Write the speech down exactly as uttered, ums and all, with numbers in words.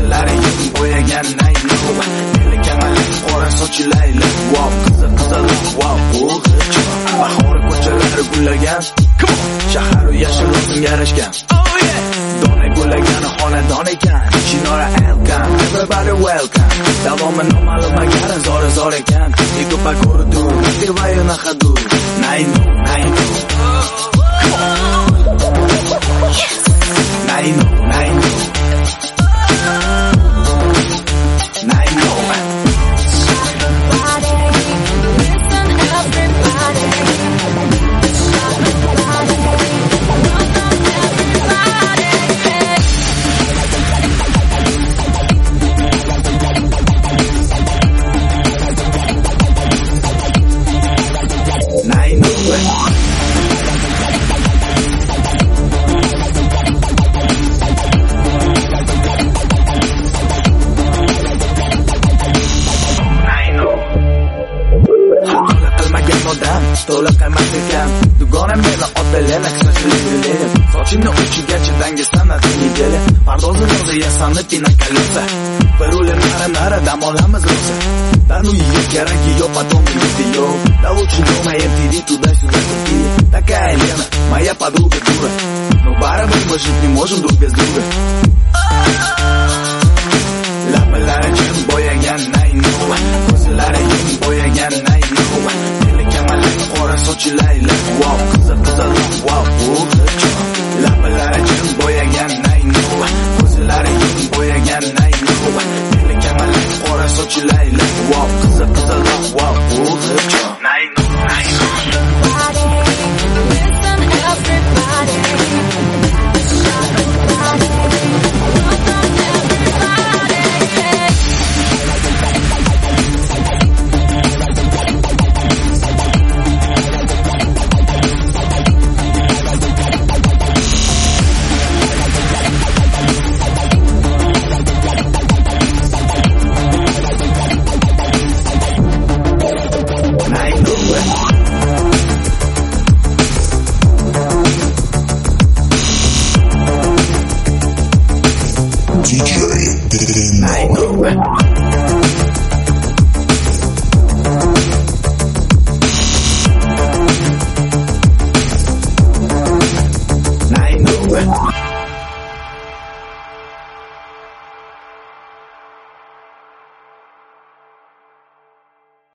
ko'zlari yeng bo'yagan naylo Eli kamalak qora sochilayli Wow, qizil qizil wow, bu hech bahor ko'chalari gullagan Shahar u yashil o'zim yarashgan Oh yeah Dona gullagan xonadon ekan Chinora elkan Everybody welcome Davomi noma'lum agar zora zor ekan Ego bako'rdu Devayu nahadu Nayno, nayno Nayno, nayno Nayno To'la qaymoq ekan Dugona meni otbalan aksashligilim Sochimni uchigacha dangisan atinigeli Pardozi roza yasanni pina kalisa Bir o'lim nara-nara dam olamiz rosa Dan uyiga keragi yo'q потом video Да лучше дома эм ти ви туда-сюда купи Такая Лена, моя подруга дура Но барабан мы жить не можем друг без друга Labalari jim bo'yagan nayno Ko'zlari yeng bo'yagan nayno Qora sochilayli wow qizil qizil wow bu hech labalari jim bo'yagan nayno ko'zlari yeng bo'yagan nayno eli kamalak qora sochilayli wow qizil qizil wow bu hech nayno nayno D J Dino.